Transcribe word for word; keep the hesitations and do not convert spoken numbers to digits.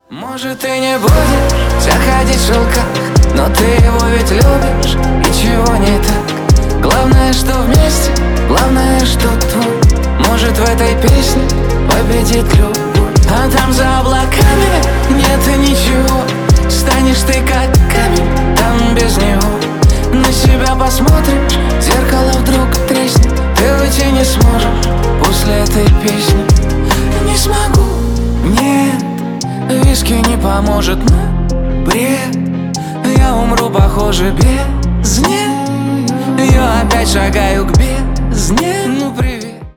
Может, ты не будешь заходить в шелка, но ты его ведь любишь, и чего не так? Главное, что вместе, главное, что твой. Может, в этой песне победит любовь. А там за облаками нет ничего, станешь ты как камень, там без него. На себя посмотришь, зеркало вдруг треснет, ты уйти не сможешь после этой песни. Не смогу, нет, виски не поможет, но бред. Я умру, похоже, без нет. Я опять шагаю к бездне. Ну, привет.